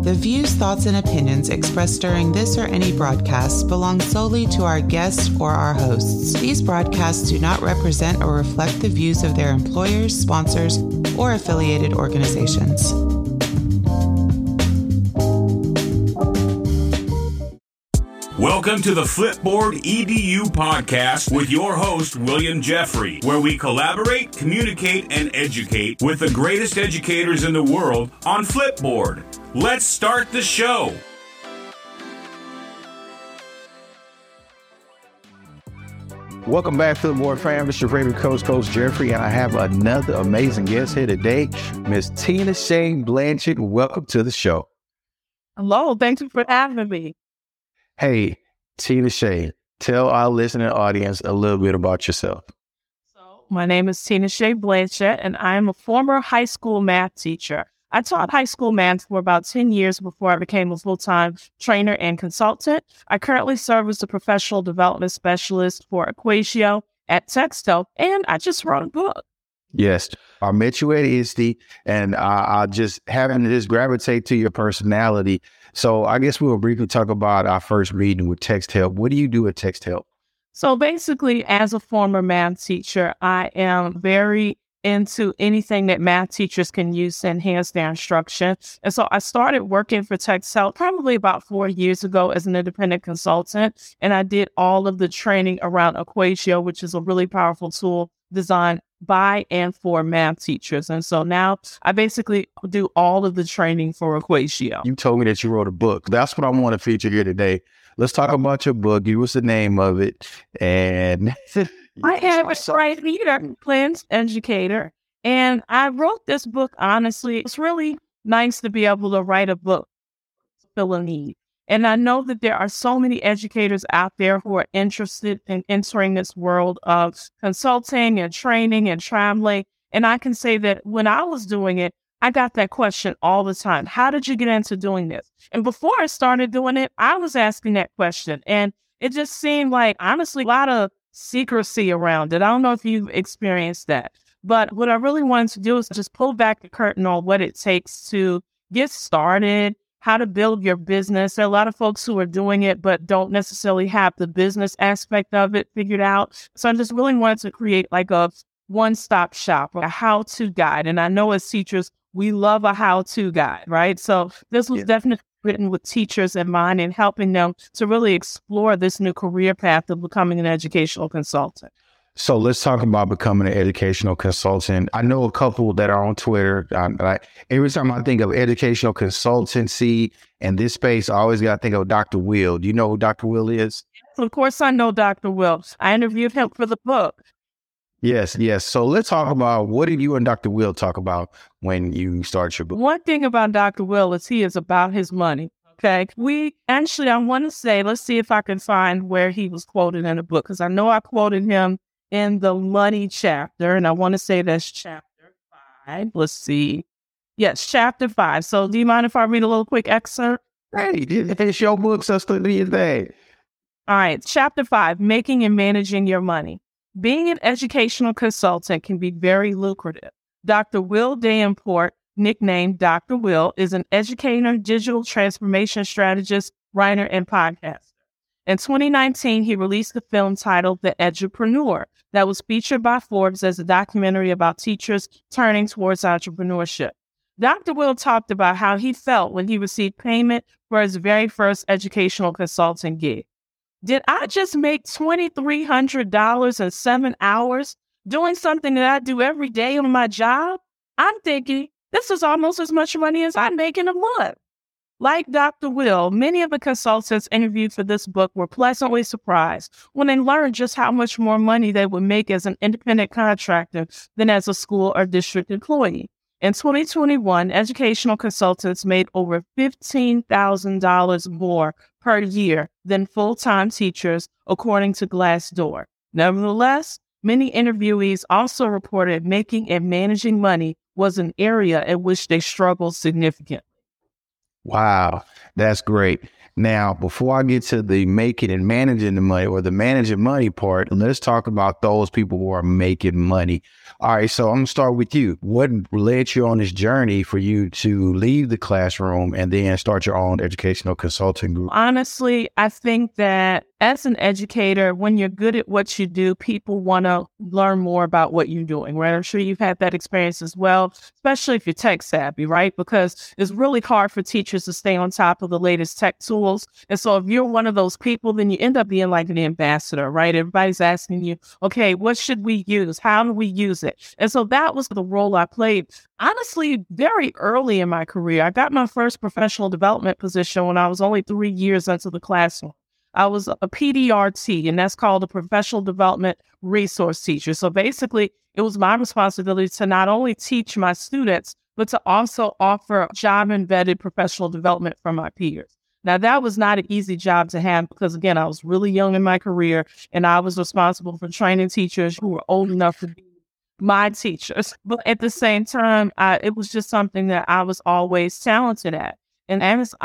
The views, thoughts, and opinions expressed during this or any broadcast belong solely to our guests or our hosts. These broadcasts do not represent or reflect the views of their employers, sponsors, or affiliated organizations. Welcome to the Flipboard EDU podcast with your host, William Jeffrey, where we collaborate, communicate, and educate with the greatest educators in the world on Flipboard. Let's start the show. Welcome back, Flipboard fam. It's your favorite coach, Coach Jeffrey, and I have another amazing guest here today, Miss Tina Shay Blanchard. Welcome to the show. Hello, thank you for having me. Hey, Tina Shay, tell our listening audience a little bit about yourself. My name is Tina Shay Blanchard, and I am a former high school math teacher. I taught high school math for about 10 years before I became a full-time trainer and consultant. I currently serve as a professional development specialist for Equatio at Texto, and I just wrote a book. Yes, I met you at ISTE, and I just having to just gravitate to your personality. So I guess we'll briefly talk about our first meeting with TextHelp. What do you do at TextHelp? So basically, as a former math teacher, I am very into anything that math teachers can use to enhance their instruction. And so I started working for TextHelp probably about 4 years ago as an independent consultant. And I did all of the training around Equatio, which is a really powerful tool designed by and for math teachers. And so now I basically do all of the training for Equatio. You told me that you wrote a book. That's what I want to feature here today. Let's talk about your book. Give us the name of it. And I am a right here, Plans Educator. And I wrote this book, honestly. It's really nice to be able to write a book to fill a need. And I know that there are so many educators out there who are interested in entering this world of consulting and training and traveling. And I can say that when I was doing it, I got that question all the time. How did you get into doing this? And before I started doing it, I was asking that question. And it just seemed like, honestly, a lot of secrecy around it. I don't know if you've experienced that. But what I really wanted to do is just pull back the curtain on what it takes to get started, how to build your business. There are a lot of folks who are doing it, but don't necessarily have the business aspect of it figured out. So I just really wanted to create like a one-stop shop, a how-to guide. And I know as teachers, we love a how-to guide, right? So this was definitely written with teachers in mind and helping them to really explore this new career path of becoming an educational consultant. So let's talk about becoming an educational consultant. I know a couple that are on Twitter. Every time I think of educational consultancy in this space, I always got to think of Dr. Will. Do you know who Dr. Will is? Of course, I know Dr. Will. I interviewed him for the book. Yes. So let's talk about, what did you and Dr. Will talk about when you started your book? One thing about Dr. Will is he is about his money. Okay. I want to say, let's see if I can find where he was quoted in the book, because I know I quoted him in the money chapter, and I want to say that's chapter 5. Let's see. Yes, chapter 5. So do you mind if I read a little quick excerpt? Hey, it's your book, sister. Do your thing. All right. Chapter 5, Making and Managing Your Money. Being an educational consultant can be very lucrative. Dr. Will Davenport, nicknamed Dr. Will, is an educator, digital transformation strategist, writer, and podcaster. In 2019, he released a film titled The Edupreneur that was featured by Forbes as a documentary about teachers turning towards entrepreneurship. Dr. Will talked about how he felt when he received payment for his very first educational consulting gig. Did I just make $2,300 in 7 hours doing something that I do every day on my job? I'm thinking this is almost as much money as I make in a month. Like Dr. Will, many of the consultants interviewed for this book were pleasantly surprised when they learned just how much more money they would make as an independent contractor than as a school or district employee. In 2021, educational consultants made over $15,000 more per year than full-time teachers, according to Glassdoor. Nevertheless, many interviewees also reported making and managing money was an area in which they struggled significantly. Wow, that's great. Now, before I get to the making and managing the money or the managing money part, let's talk about those people who are making money. All right, so I'm going to start with you. What led you on this journey for you to leave the classroom and then start your own educational consulting group? Honestly, I think that as an educator, when you're good at what you do, people want to learn more about what you're doing, right? I'm sure you've had that experience as well, especially if you're tech savvy, right? Because it's really hard for teachers to stay on top of the latest tech tools. And so if you're one of those people, then you end up being like an ambassador, right? Everybody's asking you, okay, what should we use? How do we use it? And so that was the role I played. Honestly, very early in my career, I got my first professional development position when I was only 3 years into the classroom. I was a PDRT, and that's called a professional development resource teacher. So basically, it was my responsibility to not only teach my students, but to also offer job-embedded professional development for my peers. Now, that was not an easy job to have because, again, I was really young in my career, and I was responsible for training teachers who were old enough to be my teachers. But at the same time, it was just something that I was always talented at. And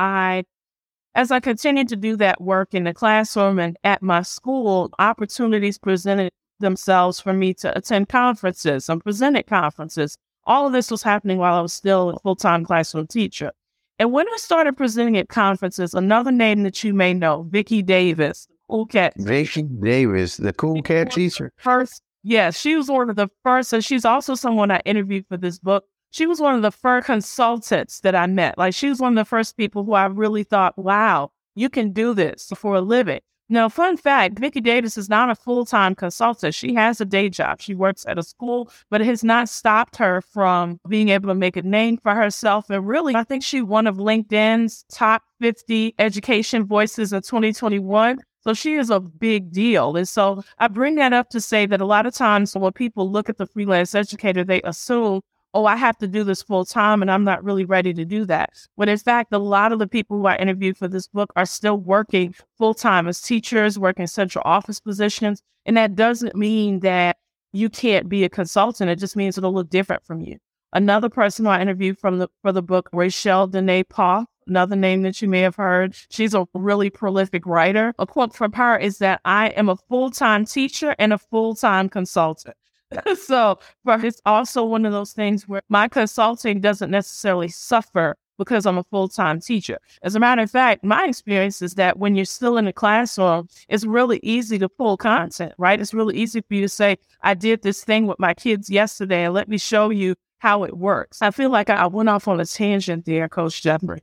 as I continued to do that work in the classroom and at my school, opportunities presented themselves for me to attend conferences and present at conferences. All of this was happening while I was still a full-time classroom teacher. And when I started presenting at conferences, another name that you may know, Vicki Davis, Cool Cat. Vicki Davis, the Cool Cat teacher. Yes, she was one of the first, and she's also someone I interviewed for this book. She was one of the first consultants that I met. Like, she was one of the first people who I really thought, wow, you can do this for a living. Now, fun fact, Vicki Davis is not a full-time consultant. She has a day job. She works at a school, but it has not stopped her from being able to make a name for herself. And really, I think she's one of LinkedIn's top 50 education voices of 2021. So she is a big deal. And so I bring that up to say that a lot of times when people look at the freelance educator, they assume, oh, I have to do this full time and I'm not really ready to do that. When in fact, a lot of the people who I interviewed for this book are still working full time as teachers, working central office positions. And that doesn't mean that you can't be a consultant. It just means it'll look different from you. Another person who I interviewed for the book, Rachel Dene Poff, another name that you may have heard. She's a really prolific writer. A quote from her is that I am a full-time teacher and a full-time consultant. So it's also one of those things where my consulting doesn't necessarily suffer because I'm a full-time teacher. As a matter of fact, my experience is that when you're still in the classroom, it's really easy to pull content, right? It's really easy for you to say, I did this thing with my kids yesterday, and let me show you how it works. I feel like I went off on a tangent there, Coach Jeffrey.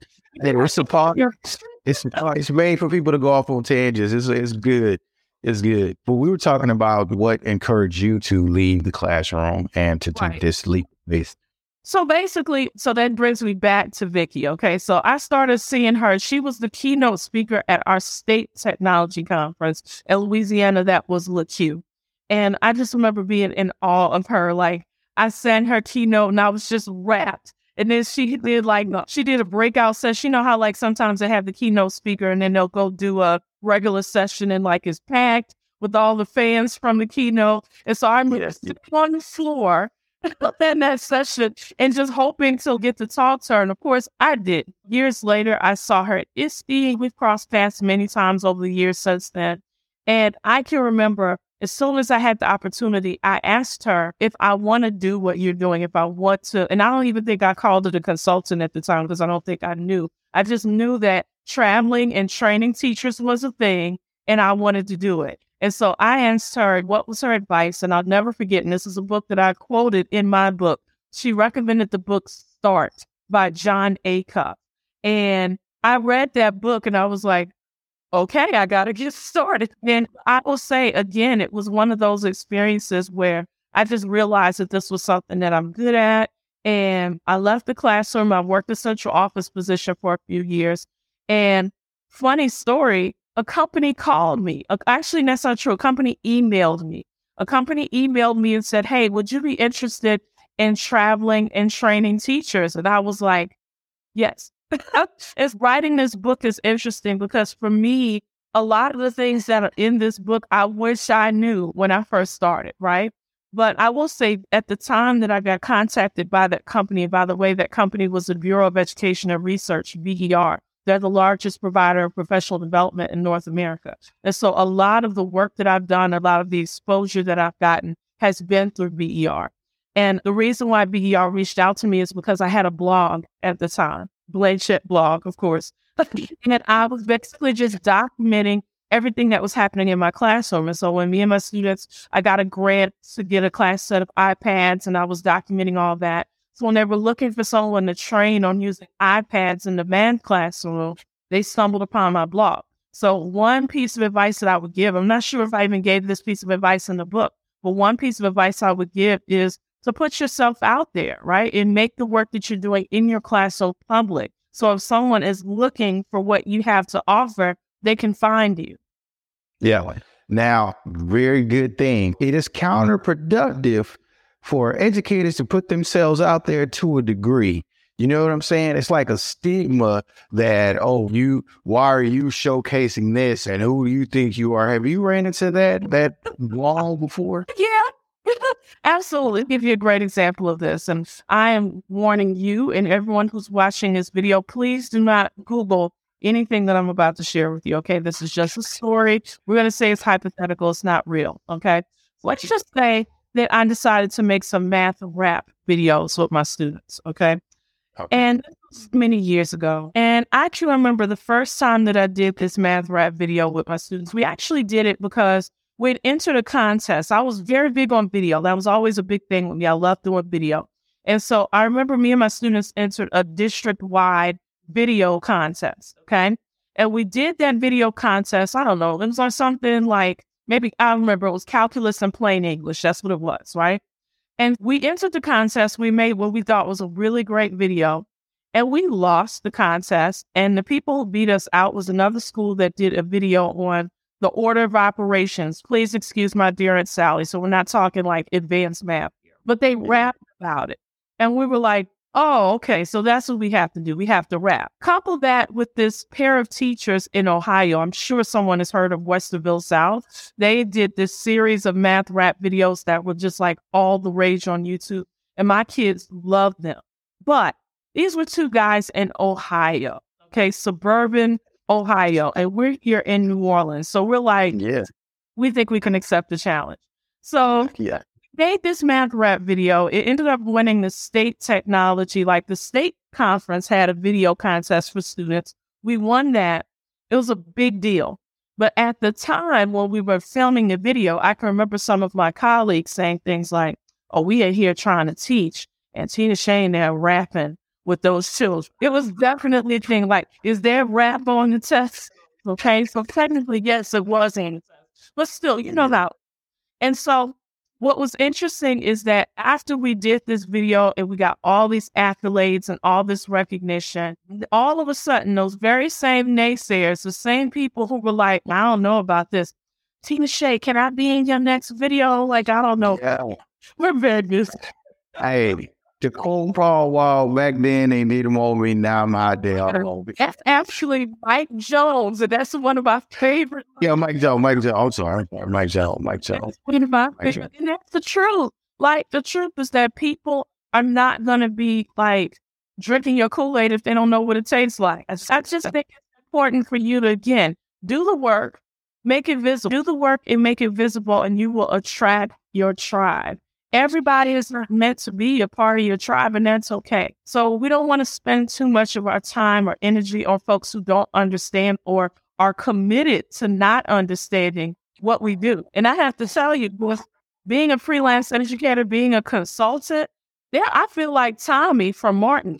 It's made for people to go off on tangents. It's good. It's good. But we were talking about what encouraged you to leave the classroom and to take this leap. So basically, that brings me back to Vicki. Okay, so I started seeing her. She was the keynote speaker at our state technology conference in Louisiana. That was LaQ. And I just remember being in awe of her. Like, I sat in her keynote and I was just rapt. And then she did a breakout session. You know how like sometimes they have the keynote speaker and then they'll go do a regular session and like it's packed with all the fans from the keynote. And so I remember sitting on the floor in that session and just hoping to get to talk to her. And of course I did. Years later, I saw her at ISTE. We've crossed paths many times over the years since then. And I can remember as soon as I had the opportunity, I asked her if I want to do what you're doing, if I want to. And I don't even think I called it a consultant at the time because I don't think I knew. I just knew that traveling and training teachers was a thing and I wanted to do it. And so I asked her what was her advice. And I'll never forget. And this is a book that I quoted in my book. She recommended the book Start by Jon Acuff. And I read that book and I was like, okay, I got to get started. And I will say, again, it was one of those experiences where I just realized that this was something that I'm good at. And I left the classroom. I worked a central office position for a few years. And funny story, a company called me. Actually, that's not true. A company emailed me. A company emailed me and said, hey, would you be interested in traveling and training teachers? And I was like, yes. Writing this book is interesting because for me, a lot of the things that are in this book, I wish I knew when I first started, right? But I will say at the time that I got contacted by that company, by the way, that company was the Bureau of Education and Research, BER. They're the largest provider of professional development in North America. And so a lot of the work that I've done, a lot of the exposure that I've gotten has been through BER. And the reason why BER reached out to me is because I had a blog at the time, Blanchett blog, of course. And I was basically just documenting everything that was happening in my classroom. And so when me and my students, I got a grant to get a class set of iPads, and I was documenting all that. So when they were looking for someone to train on using iPads in the math classroom, they stumbled upon my blog. So one piece of advice that I would give, I'm not sure if I even gave this piece of advice in the book, but one piece of advice I would give is to put yourself out there, right? And make the work that you're doing in your class so public. So if someone is looking for what you have to offer, they can find you. Yeah. Now, very good thing. It is counterproductive for educators to put themselves out there to a degree. You know what I'm saying? It's like a stigma that, why are you showcasing this? And who do you think you are? Have you ran into that long before? Yeah, absolutely. I'll give you a great example of this. And I am warning you and everyone who's watching this video, please do not Google anything that I'm about to share with you. Okay. This is just a story. We're going to say it's hypothetical. It's not real. Okay. Let's just say that I decided to make some math rap videos with my students. Okay. And many years ago. And I actually remember the first time that I did this math rap video with my students. We actually did it because we'd entered a contest. I was very big on video. That was always a big thing with me. I loved doing video. And so I remember me and my students entered a district-wide video contest. Okay. And we did that video contest. I don't know. It was on something like, maybe I remember it was calculus and plain English. That's what it was, right? And we entered the contest. We made what we thought was a really great video. And we lost the contest. And the people who beat us out was another school that did a video on the order of operations. Please excuse my dear Aunt Sally. So we're not talking like advanced math here. But they rapped about it. And we were like, oh, okay, so that's what we have to do. We have to rap. Couple that with this pair of teachers in Ohio. I'm sure someone has heard of Westerville South. They did this series of math rap videos that were just like all the rage on YouTube. And my kids loved them. But these were two guys in Ohio, okay, suburban Ohio. And we're here in New Orleans. So we're like, we think we can accept the challenge. So made this math rap video. It ended up winning the state technology, like the state conference had a video contest for students. We won that. It was a big deal. But at the time when we were filming the video, I can remember some of my colleagues saying things like, oh, we are here trying to teach. And Tina Shane there rapping with those children. It was definitely a thing like, is there rap on the test? Okay, so technically, yes, it was on the test. But still, you know how. And so what was interesting is that after we did this video and we got all these accolades and all this recognition, all of a sudden, those very same naysayers, the same people who were like, I don't know about this. Tina Shay, can I be in your next video? Like, I don't know. Yeah. We're very good. Hey, the cold Paul Wall back then, they need them over me. Now I'm out there. That's actually Mike Jones, and that's one of my favorite. Yeah, Mike Jones. I'm sorry. Mike Jones. That's one of my favorite. And that's the truth. Like, the truth is that people are not going to be, like, drinking your Kool-Aid if they don't know what it tastes like. I just think it's important for you to, again, do the work, make it visible. Do the work and make it visible, and you will attract your tribe. Everybody is not meant to be a part of your tribe, and that's okay. So we don't want to spend too much of our time or energy on folks who don't understand or are committed to not understanding what we do. And I have to tell you, with being a freelance educator, being a consultant, I feel like Tommy from Martin.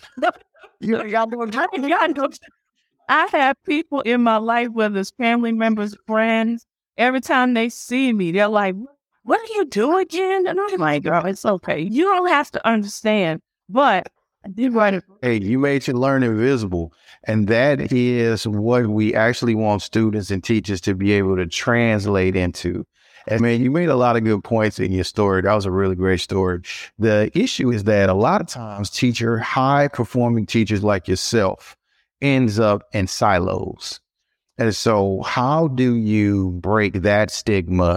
I have people in my life, whether it's family members, friends, every time they see me, they're like, what do you do again? And I'm like, girl, it's okay. You don't have to understand, but I did write it. Hey, you made your learning visible. And that is what we actually want students and teachers to be able to translate into. And man, you made a lot of good points in your story. That was a really great story. The issue is that a lot of times high performing teachers like yourself ends up in silos. And so how do you break that stigma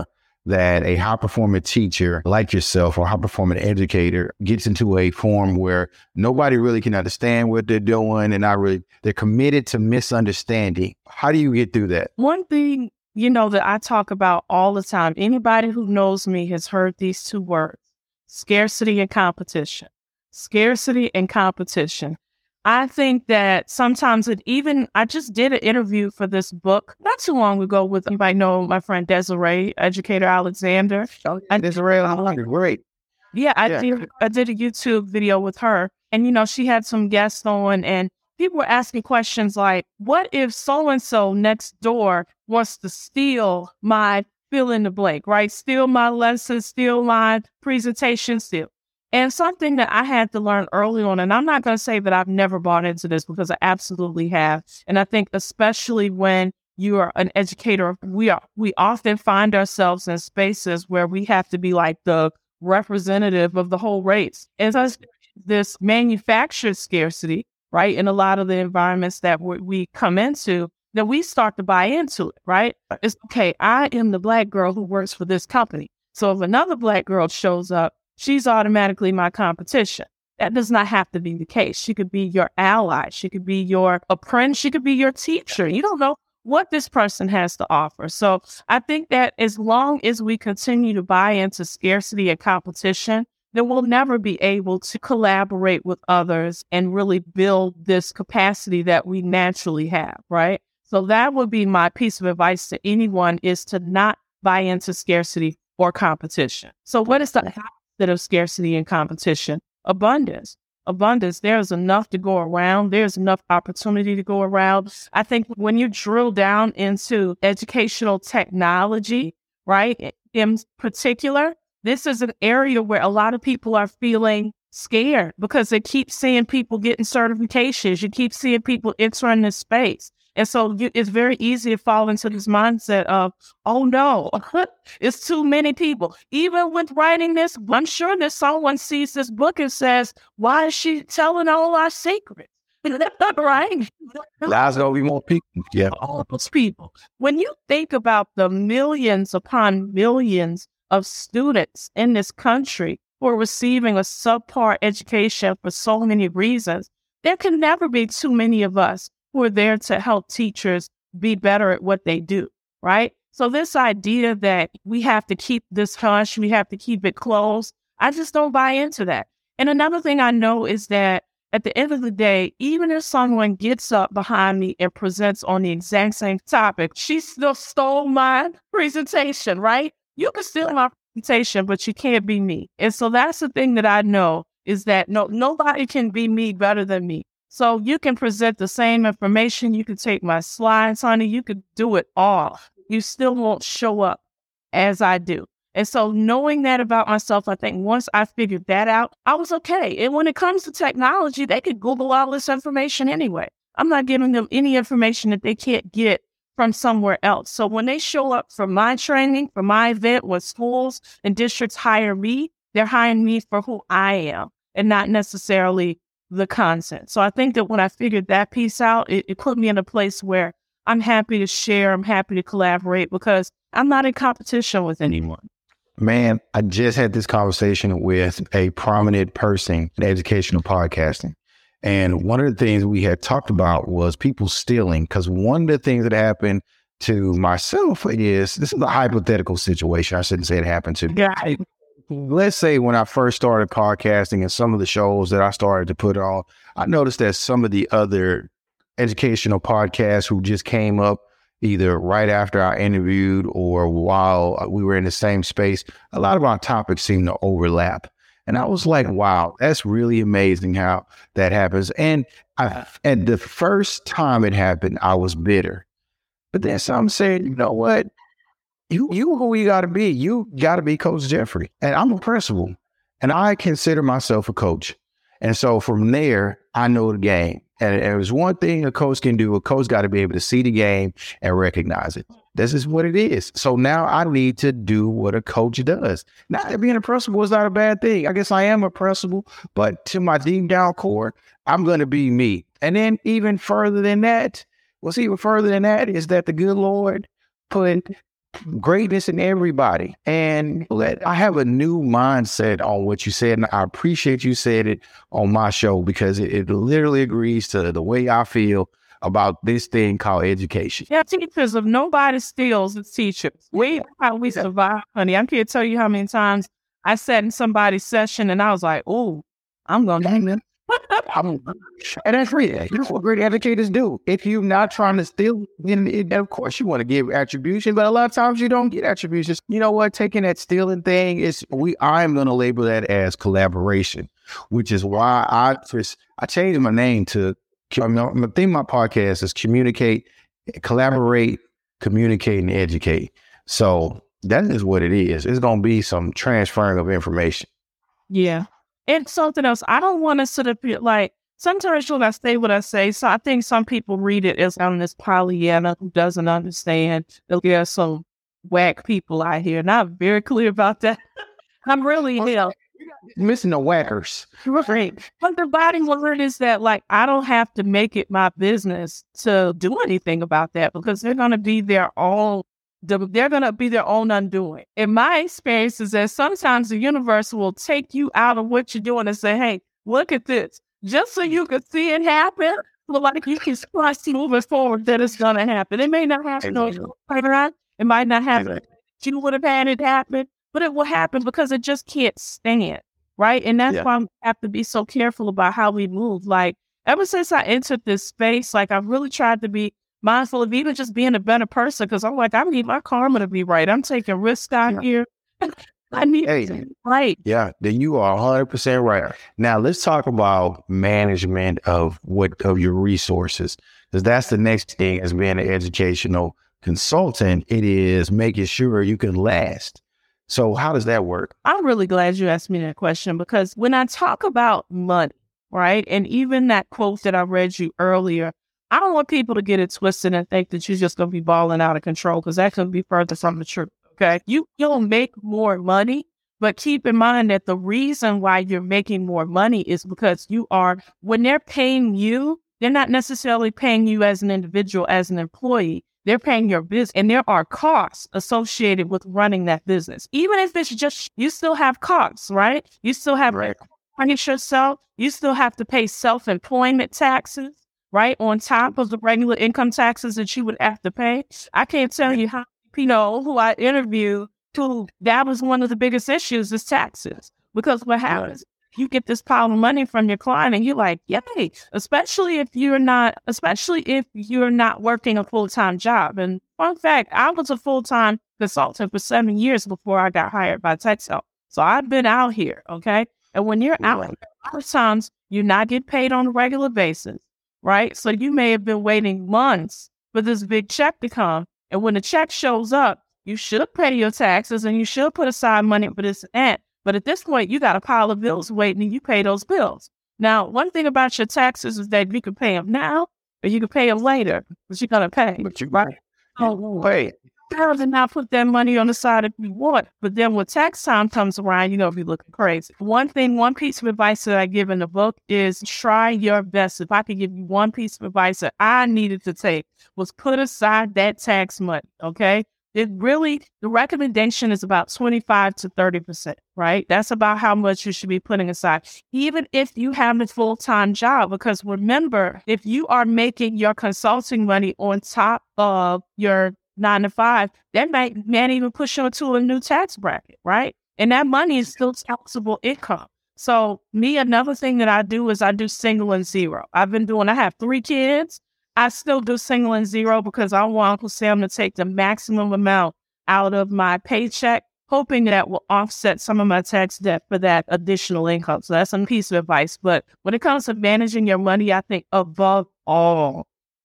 that a high-performing teacher like yourself or high-performing educator gets into a form where nobody really can understand what they're doing and they're committed to misunderstanding. How do you get through that? One thing, that I talk about all the time, anybody who knows me has heard these two words, scarcity and competition. Scarcity and competition. I think that sometimes I just did an interview for this book not too long ago with, you might know my friend Desiree, Educator Alexander. Desiree, great. Yeah, I did a YouTube video with her, and she had some guests on, and people were asking questions like, what if so-and-so next door wants to steal my fill in the blank, right? Steal my lesson, steal my presentation, steal. And something that I had to learn early on, and I'm not going to say that I've never bought into this because I absolutely have. And I think especially when you are an educator, we often find ourselves in spaces where we have to be like the representative of the whole race. And so this manufactured scarcity, right, in a lot of the environments that we come into, that we start to buy into it, right? It's okay, I am the Black girl who works for this company. So if another Black girl shows up, she's automatically my competition. That does not have to be the case. She could be your ally. She could be your apprentice. She could be your teacher. You don't know what this person has to offer. So I think that as long as we continue to buy into scarcity and competition, then we'll never be able to collaborate with others and really build this capacity that we naturally have, right? So that would be my piece of advice to anyone, is to not buy into scarcity or competition. So what is the opposite of scarcity and competition? Abundance. There's enough to go around. There's enough opportunity to go around. I think when you drill down into educational technology, right, in particular, this is an area where a lot of people are feeling scared because they keep seeing people getting certifications. You keep seeing people entering this space. And so it's very easy to fall into this mindset of, oh no, it's too many people. Even with writing this, I'm sure that someone sees this book and says, why is she telling all our secrets? Right? There's going to be more people. Yeah. All those people. When you think about the millions upon millions of students in this country who are receiving a subpar education for so many reasons, there can never be too many of us who are there to help teachers be better at what they do, right? So this idea that we have to keep this hush, we have to keep it closed, I just don't buy into that. And another thing I know is that at the end of the day, even if someone gets up behind me and presents on the exact same topic, she still stole my presentation, right? You can steal my presentation, but you can't be me. And so that's the thing that I know, is that nobody can be me better than me. So you can present the same information. You can take my slides, honey. You could do it all. You still won't show up as I do. And so knowing that about myself, I think once I figured that out, I was okay. And when it comes to technology, they could Google all this information anyway. I'm not giving them any information that they can't get from somewhere else. So when they show up for my training, for my event, when schools and districts hire me, they're hiring me for who I am and not necessarily the content. So I think that when I figured that piece out, it put me in a place where I'm happy to share, I'm happy to collaborate, because I'm not in competition with anyone. Man, I just had this conversation with a prominent person in educational podcasting. And one of the things we had talked about was people stealing, because one of the things that happened to myself is, this is a hypothetical situation. I shouldn't say it happened to me. Yeah. Let's say when I first started podcasting and some of the shows that I started to put on, I noticed that some of the other educational podcasts who just came up either right after I interviewed or while we were in the same space, a lot of our topics seemed to overlap. And I was like, wow, that's really amazing how that happens. And at the first time it happened, I was bitter. But then some said, you know what? You who you got to be. You got to be Coach Jeffrey. And I'm a principal. And I consider myself a coach. And so from there, I know the game. And there's one thing a coach can do. A coach got to be able to see the game and recognize it. This is what it is. So now I need to do what a coach does. Not that being a principal is not a bad thing. I guess I am a principal, but to my deep down core, I'm going to be me. And then even further than that is that the good Lord put greatness in everybody. And I have a new mindset on what you said. And I appreciate you said it on my show because it literally agrees to the way I feel about this thing called education. Yeah, teachers, if nobody steals, it's teachers. We survive, honey. I can't tell you how many times I sat in somebody's session and I was like, oh, I'm going to hang it. And that's real. That's what great educators do. If you're not trying to steal, then of course you want to give attribution, but a lot of times you don't get attributions. You know what? Taking that stealing thing I'm going to label that as collaboration, which is why I changed my name to. The theme of my podcast is collaborate, communicate, and educate. So that is what it is. It's going to be some transferring of information. Yeah. And something else, I don't want to sort of be like, sometimes when I say what I say, so I think some people read it as I'm this Pollyanna who doesn't understand. There are some whack people out here, and I'm very clear about that. I'm really missing the whackers. Right. But the bottom line is that, like, I don't have to make it my business to do anything about that because they're going to be their own undoing. In my experience is that sometimes the universe will take you out of what you're doing and say, hey, look at this. Just so you can see it happen, but like you can start moving forward that it's going to happen. It may not happen later on. It might not happen. You would have had it happen, but it will happen because it just can't stand. Right. And that's why we have to be so careful about how we move. Like, ever since I entered this space, like, I've really tried to be mindful of even just being a better person because I'm like, I need my karma to be right. I'm taking risks out here. I need to be right. Yeah, then you are 100% right. Now, let's talk about management of your resources, because that's the next thing as being an educational consultant. It is making sure you can last. So how does that work? I'm really glad you asked me that question because when I talk about money, right, and even that quote that I read you earlier, I don't want people to get it twisted and think that you're just going to be balling out of control because that could be further from the truth, okay? You'll make more money, but keep in mind that the reason why you're making more money is because when they're paying you, they're not necessarily paying you as an individual, as an employee. They're paying your business, and there are costs associated with running that business. Even if it's just, you still have costs, right? You still have to punish yourself. You still have to pay self-employment taxes, right? On top of the regular income taxes that you would have to pay. I can't tell you how people who I interview who that was one of the biggest issues is taxes. Because what happens, you get this pile of money from your client and you're like, yay, especially if you're not working a full-time job. And fun fact, I was a full-time consultant for 7 years before I got hired by Texel. So I've been out here, okay? And when you're out, a lot of times you're not getting paid on a regular basis, right? So you may have been waiting months for this big check to come. And when the check shows up, you should pay your taxes and you should put aside money for this and that. But at this point, you got a pile of bills waiting and you pay those bills. Now, one thing about your taxes is that you can pay them now or you can pay them later, but you're going to pay. But right? Wait. You can now put that money on the side if you want. But then when tax time comes around, you're going to be looking crazy. One piece of advice that I give in the book is try your best. If I could give you one piece of advice that I needed to take was put aside that tax money, okay? The recommendation is about 25 to 30%, right? That's about how much you should be putting aside, even if you have a full-time job. Because remember, if you are making your consulting money on top of your 9 to 5, that might even push you into a new tax bracket, right? And that money is still taxable income. So another thing that I do is I do single and zero. I have 3 kids. I still do single and zero because I want Uncle Sam to take the maximum amount out of my paycheck, hoping that will offset some of my tax debt for that additional income. So that's a piece of advice. But when it comes to managing your money, I think above all,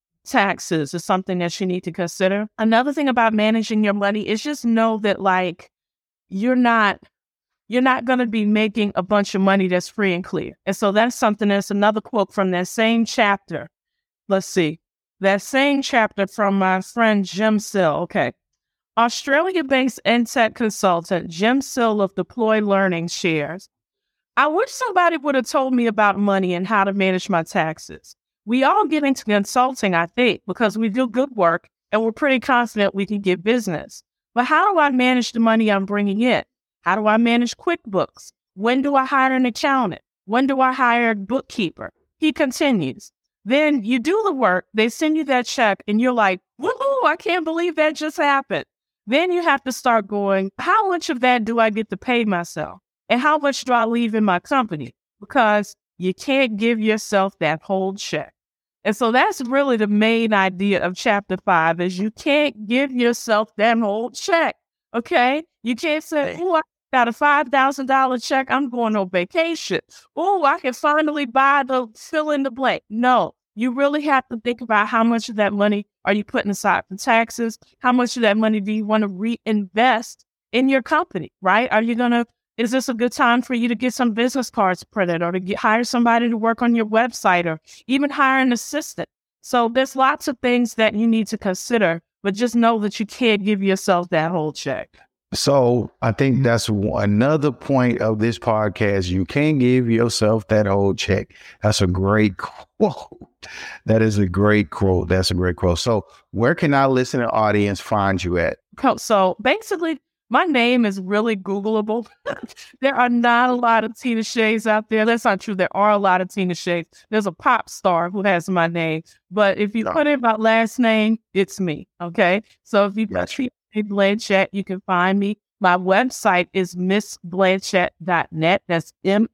taxes is something that you need to consider. Another thing about managing your money is just know that, like, you're not going to be making a bunch of money that's free and clear. And so that's another quote from that same chapter. Let's see. That same chapter from my friend Jim Sill. Okay. Australia-based EdTech consultant Jim Sill of Deploy Learning shares, I wish somebody would have told me about money and how to manage my taxes. We all get into consulting, I think, because we do good work and we're pretty confident we can get business. But how do I manage the money I'm bringing in? How do I manage QuickBooks? When do I hire an accountant? When do I hire a bookkeeper? He continues. Then you do the work, they send you that check, and you're like, woohoo, I can't believe that just happened. Then you have to start going, how much of that do I get to pay myself? And how much do I leave in my company? Because you can't give yourself that whole check. And so that's really the main idea of chapter 5 is you can't give yourself that whole check. Okay? You can't say, oh, I got a $5,000 check. I'm going on vacation. Oh, I can finally buy the fill in the blank. No, you really have to think about how much of that money are you putting aside for taxes? How much of that money do you want to reinvest in your company, right? Is this a good time for you to get some business cards printed or to hire somebody to work on your website or even hire an assistant? So there's lots of things that you need to consider, but just know that you can't give yourself that whole check. So I think that's another point of this podcast. You can't give yourself that whole check. That's a great quote. That is a great quote. That's a great quote. So where can our listening audience find you at? So basically, my name is really Googleable. There are not a lot of Tina Shays out there. That's not true. There are a lot of Tina Shays. There's a pop star who has my name. But if you put in my last name, it's me. Okay. So if you put Tina Blanchette, you can find me. My website is missblanchette.net. That's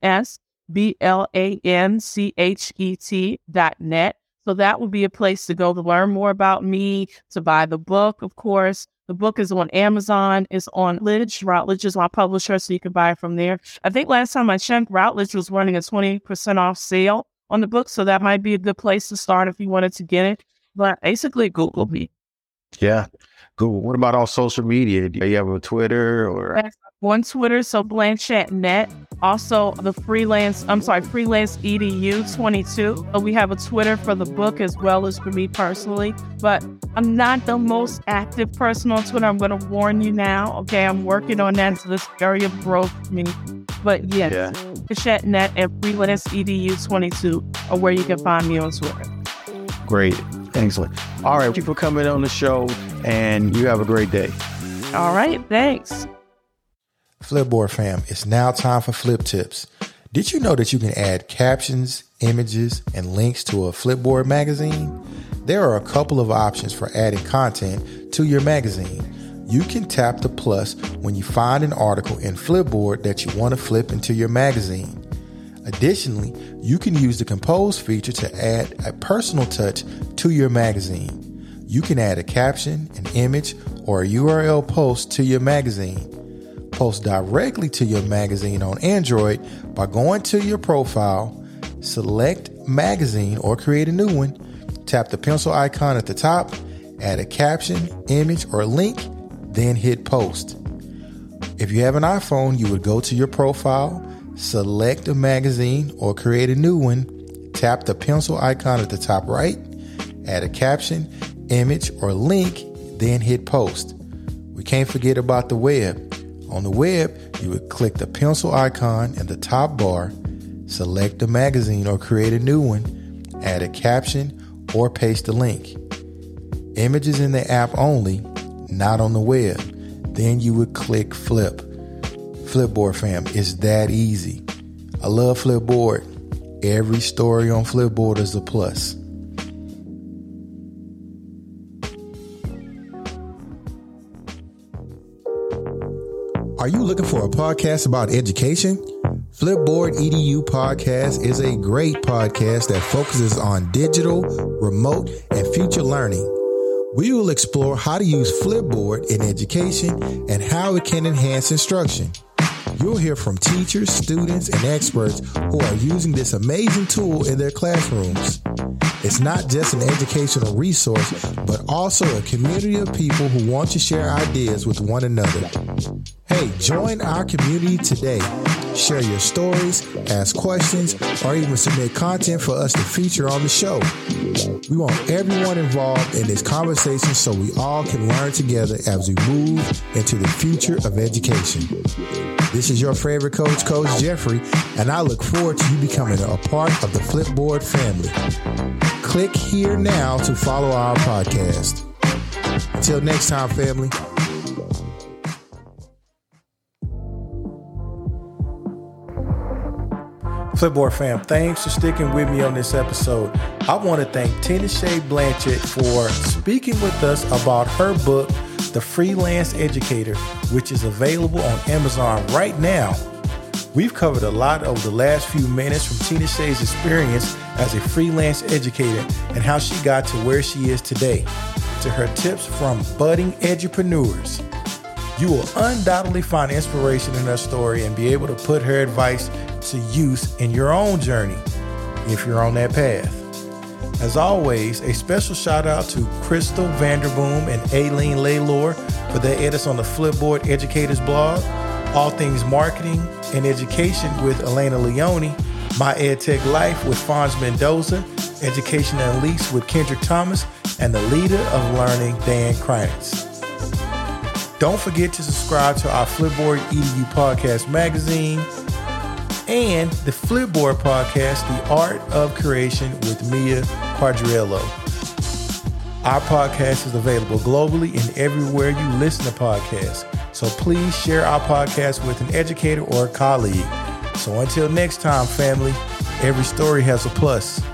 MSBLANCHET.net. So that would be a place to go to learn more about me, to buy the book, of course. The book is on Amazon. It's on Routledge. Routledge is my publisher, so you can buy it from there. I think last time I checked, Routledge was running a 20% off sale on the book, so that might be a good place to start if you wanted to get it. But basically, Google me. Yeah, Google. What about on social media? Do you have a Twitter or? On Twitter, so Blanchette.net. Also, Freelance EDU 22. We have a Twitter for the book as well as for me personally. But I'm not the most active person on Twitter. I'm going to warn you now. Okay, I'm working on that. So this area of growth for me. But yes, Blanchette.net and Freelance EDU 22 are where you can find me on Twitter. Great. Excellent. All right. Thank you for coming on the show, and you have a great day. All right. Thanks. Flipboard fam, it's now time for Flip Tips. Did you know that you can add captions, images, and links to a Flipboard magazine? There are a couple of options for adding content to your magazine. You can tap the plus when you find an article in Flipboard that you want to flip into your magazine. Additionally, you can use the Compose feature to add a personal touch to your magazine. You can add a caption, an image, or a URL post to your magazine. Post directly to your magazine on Android by going to your profile, select magazine or create a new one, tap the pencil icon at the top, add a caption, image, or link, then hit post. If you have an iPhone, you would go to your profile, select a magazine or create a new one, tap the pencil icon at the top right, add a caption, image, or link, then hit post. We can't forget about the web. On the web, you would click the pencil icon in the top bar, select a magazine or create a new one, add a caption, or paste a link. Images in the app only, not on the web. Then you would click Flip. Flipboard fam, it's that easy. I love Flipboard. Every story on Flipboard is a plus. Are you looking for a podcast about education? Flipboard EDU Podcast is a great podcast that focuses on digital, remote, and future learning. We will explore how to use Flipboard in education and how it can enhance instruction. You'll hear from teachers, students, and experts who are using this amazing tool in their classrooms. It's not just an educational resource, but also a community of people who want to share ideas with one another. Hey, join our community today. Share your stories, ask questions, or even submit content for us to feature on the show. We want everyone involved in this conversation so we all can learn together as we move into the future of education. This is your favorite coach, Coach Jeffrey, and I look forward to you becoming a part of the Flipboard family. Click here now to follow our podcast. Until next time, family. Flipboard fam, thanks for sticking with me on this episode. I want to thank Tinashe Blanchard for speaking with us about her book, The Freelance Educator, which is available on Amazon right now. We've covered a lot over the last few minutes from Tinashe's experience as a freelance educator and how she got to where she is today, to her tips from budding edupreneurs. You will undoubtedly find inspiration in her story and be able to put her advice to use in your own journey if you're on that path. As always, a special shout out to Crystal Vanderboom and Aileen Laylor for their edits on the Flipboard Educators blog, All Things Marketing and Education with Elena Leone, My EdTech Life with Fonz Mendoza, Education Unleashed with Kendrick Thomas, and the Leader of Learning, Dan Kreinitz. Don't forget to subscribe to our Flipboard EDU podcast magazine and the Flipboard podcast, The Art of Creation with Mia Quadriello. Our podcast is available globally and everywhere you listen to podcasts. So please share our podcast with an educator or a colleague. So until next time, family, every story has a plus.